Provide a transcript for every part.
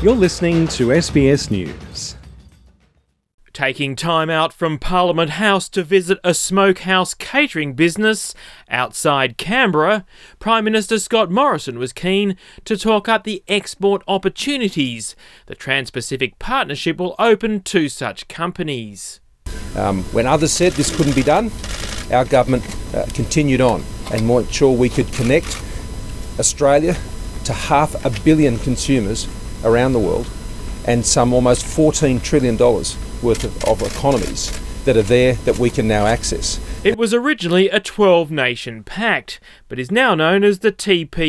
You're listening to SBS News. Taking time out from Parliament House to visit a smokehouse catering business outside Canberra, Prime Minister Scott Morrison was keen to talk up the export opportunities the Trans-Pacific Partnership will open to such companies. When others said this couldn't be done, our government continued on and made sure we could connect Australia to 500 million consumers around the world and some almost $14 trillion worth of economies that are there that we can now access. It was originally a 12-nation pact, but is now known as the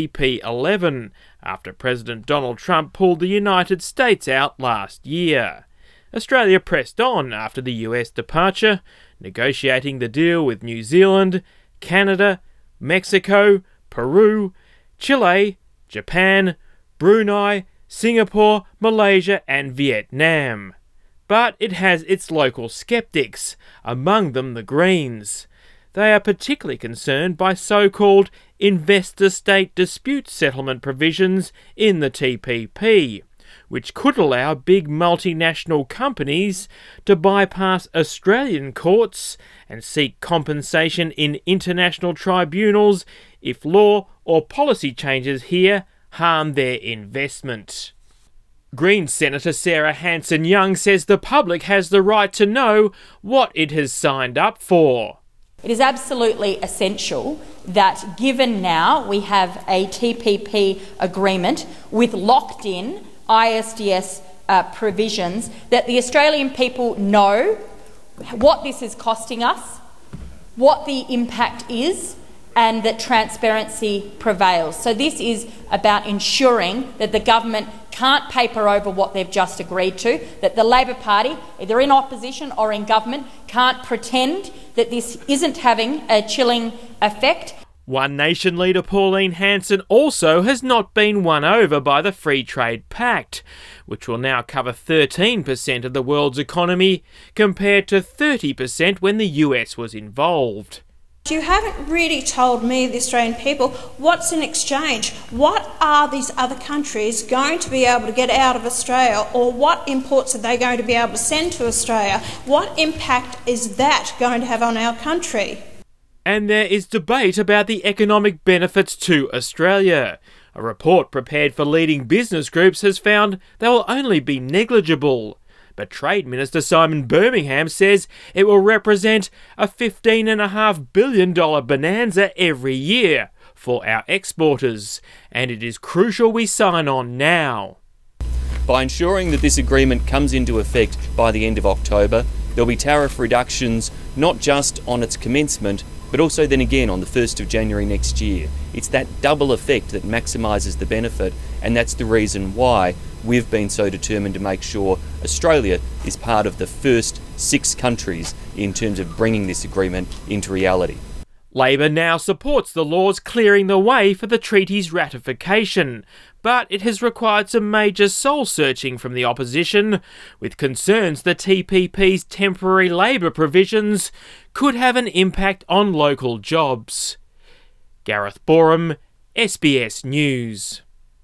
TPP-11, after President Donald Trump pulled the United States out last year. Australia pressed on after the US departure, negotiating the deal with New Zealand, Canada, Mexico, Peru, Chile, Japan, Brunei, Singapore, Malaysia and Vietnam. But it has its local sceptics, among them the Greens. They are particularly concerned by so-called investor-state dispute settlement provisions in the TPP, which could allow big multinational companies to bypass Australian courts and seek compensation in international tribunals if law or policy changes here harm their investment. Greens Senator Sarah Hanson-Young says the public has the right to know what it has signed up for. It is absolutely essential that, given now we have a TPP agreement with locked-in ISDS provisions, that the Australian people know what this is costing us, what the impact is, and that transparency prevails. So this is about ensuring that the government can't paper over what they've just agreed to, that the Labor Party, either in opposition or in government, can't pretend that this isn't having a chilling effect. One Nation leader Pauline Hanson also has not been won over by the Free Trade Pact, which will now cover 13% of the world's economy compared to 30% when the US was involved. You haven't really told me, the Australian people, what's in exchange. What are these other countries going to be able to get out of Australia, or what imports are they going to be able to send to Australia? What impact is that going to have on our country? And there is debate about the economic benefits to Australia. A report prepared for leading business groups has found they will only be negligible. But Trade Minister Simon Birmingham says it will represent a $15.5 billion bonanza every year for our exporters, and it is crucial we sign on now. By ensuring that this agreement comes into effect by the end of October, there'll be tariff reductions not just on its commencement, but also then again on the 1st of January next year. It's that double effect that maximises the benefit, and that's the reason why we've been so determined to make sure Australia is part of the first 6 countries in terms of bringing this agreement into reality. Labor now supports the laws clearing the way for the treaty's ratification, but it has required some major soul-searching from the opposition, with concerns the TPP's temporary labour provisions could have an impact on local jobs. Gareth Borum, SBS News.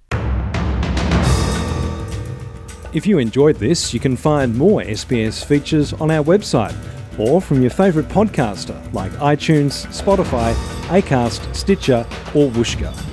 If you enjoyed this, you can find more SBS features on our website or from your favourite podcaster like iTunes, Spotify, Acast, Stitcher or Whooshkaa.